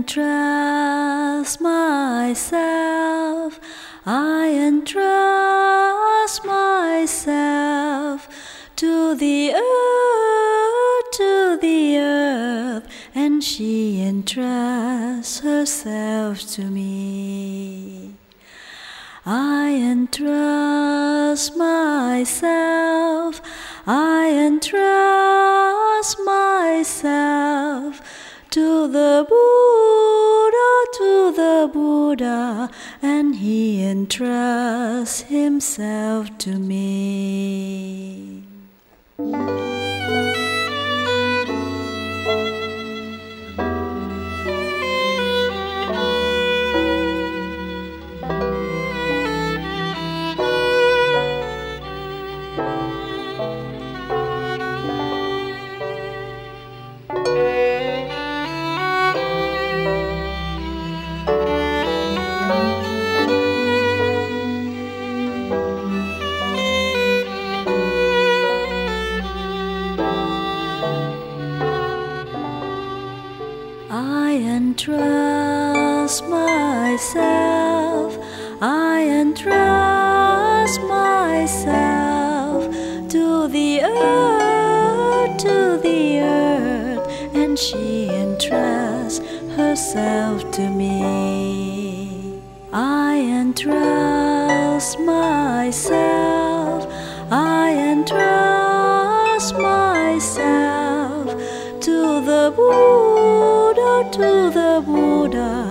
entrust myself, I entrust myself to the earth, and she entrusts herself to me. I entrust myself, I entrust myself to the Buddha, and he entrusts himself to me. I entrust myself, I entrust myself to the earth, and she entrusts herself to me. I entrust myself, I entrust myself to the Buddha,